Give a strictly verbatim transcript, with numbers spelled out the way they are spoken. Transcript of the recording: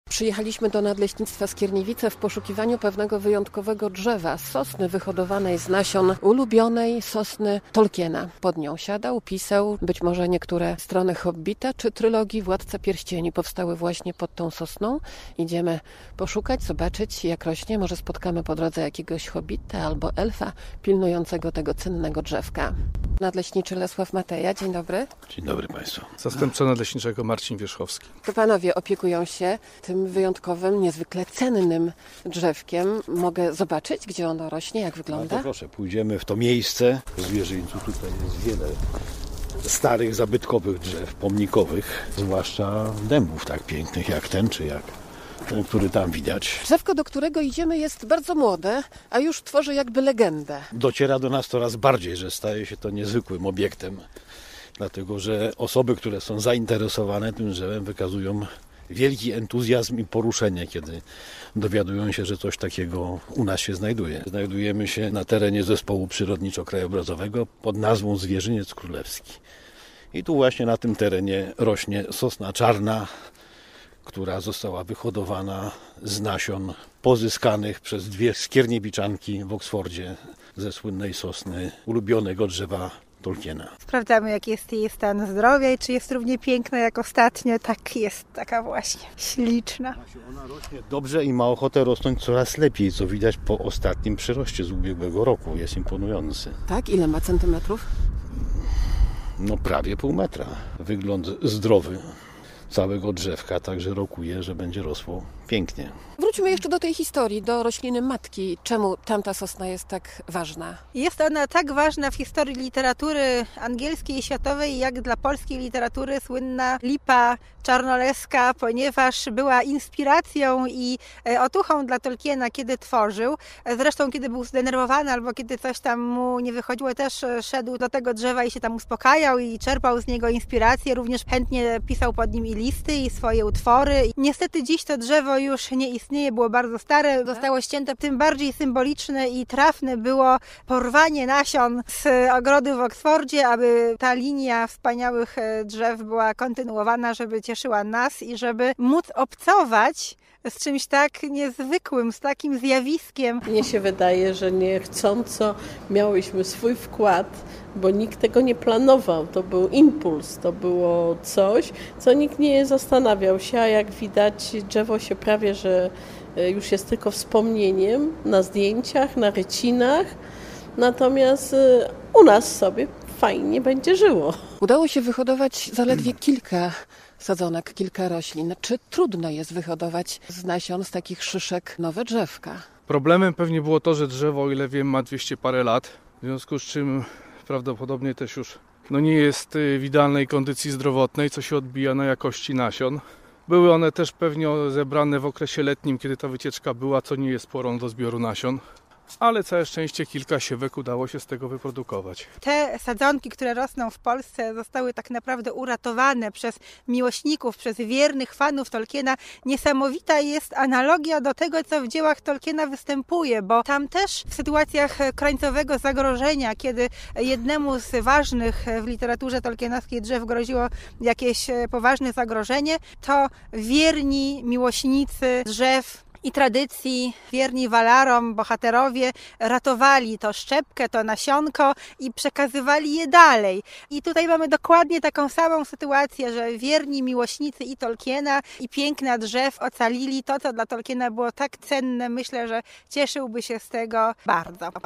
Przyjechaliśmy do Nadleśnictwa Skierniewice w poszukiwaniu pewnego wyjątkowego drzewa, sosny wyhodowanej z nasion ulubionej sosny Tolkiena. Pod nią siadał, pisał, być może niektóre strony Hobbita czy trylogii Władca Pierścieni powstały właśnie pod tą sosną. Idziemy poszukać, zobaczyć jak rośnie. Może spotkamy po drodze jakiegoś hobbita albo elfa pilnującego tego cennego drzewka. Nadleśniczy Lesław Mateja, dzień dobry. Dzień dobry Państwu. Zastępca nadleśniczego Marcin Wierzchowski. To panowie opiekują się tym wyjątkowym, niezwykle cennym drzewkiem. Mogę zobaczyć, gdzie ono rośnie, jak wygląda? Bardzo proszę, pójdziemy w to miejsce. W zwierzyńcu tutaj jest wiele starych, zabytkowych drzew, pomnikowych, zwłaszcza dębów tak pięknych jak ten, czy jak ten, który tam widać. Drzewko, do którego idziemy, jest bardzo młode, a już tworzy jakby legendę. Dociera do nas coraz bardziej, że staje się to niezwykłym obiektem, dlatego że osoby, które są zainteresowane tym drzewem, wykazują wielki entuzjazm i poruszenie, kiedy dowiadują się, że coś takiego u nas się znajduje. Znajdujemy się na terenie Zespołu Przyrodniczo-Krajobrazowego pod nazwą Zwierzyniec Królewski. I tu właśnie na tym terenie rośnie sosna czarna, która została wyhodowana z nasion pozyskanych przez dwie skierniewiczanki w Oksfordzie ze słynnej sosny, ulubionego drzewa Tolkiena. Sprawdzamy, jaki jest jej stan zdrowia i czy jest równie piękna jak ostatnio. Tak, jest taka właśnie śliczna. Ona rośnie dobrze i ma ochotę rosnąć coraz lepiej, co widać po ostatnim przyroście z ubiegłego roku. Jest imponujący. Tak? Ile ma centymetrów? No prawie pół metra. Wygląd zdrowy całego drzewka, także rokuje, że będzie rosło pięknie. Wróćmy jeszcze do tej historii, do rośliny matki. Czemu tamta sosna jest tak ważna? Jest ona tak ważna w historii literatury angielskiej i światowej, jak dla polskiej literatury słynna lipa czarnoleska, ponieważ była inspiracją i otuchą dla Tolkiena, kiedy tworzył. Zresztą, kiedy był zdenerwowany albo kiedy coś tam mu nie wychodziło, też szedł do tego drzewa i się tam uspokajał i czerpał z niego inspirację. Również chętnie pisał pod nim i listy, i swoje utwory. Niestety dziś to drzewo już nie istnieje, było bardzo stare, zostało ścięte. Tym bardziej symboliczne i trafne było porwanie nasion z ogrody w Oksfordzie, aby ta linia wspaniałych drzew była kontynuowana, żeby cieszyła nas i żeby móc obcować z czymś tak niezwykłym, z takim zjawiskiem. Mnie się wydaje, że niechcąco miałyśmy swój wkład, bo nikt tego nie planował. To był impuls, to było coś, co nikt nie zastanawiał się, a jak widać drzewo się prawie, że już jest tylko wspomnieniem na zdjęciach, na rycinach, natomiast u nas sobie fajnie będzie żyło. Udało się wyhodować zaledwie kilka sadzonek, kilka roślin. Czy trudno jest wyhodować z nasion, z takich szyszek nowe drzewka? Problemem pewnie było to, że drzewo, o ile wiem, ma dwieście parę lat, w związku z czym prawdopodobnie też już no nie jest w idealnej kondycji zdrowotnej, co się odbija na jakości nasion. Były one też pewnie zebrane w okresie letnim, kiedy ta wycieczka była, co nie jest porą do zbioru nasion. Ale całe szczęście kilka siewek udało się z tego wyprodukować. Te sadzonki, które rosną w Polsce, zostały tak naprawdę uratowane przez miłośników, przez wiernych fanów Tolkiena. Niesamowita jest analogia do tego, co w dziełach Tolkiena występuje, bo tam też w sytuacjach krańcowego zagrożenia, kiedy jednemu z ważnych w literaturze tolkienowskiej drzew groziło jakieś poważne zagrożenie, to wierni miłośnicy drzew i tradycji, wierni Valarom, bohaterowie ratowali to szczepkę, to nasionko i przekazywali je dalej. I tutaj mamy dokładnie taką samą sytuację, że wierni miłośnicy i Tolkiena, i piękna drzew ocalili to, co dla Tolkiena było tak cenne. Myślę, że cieszyłby się z tego bardzo.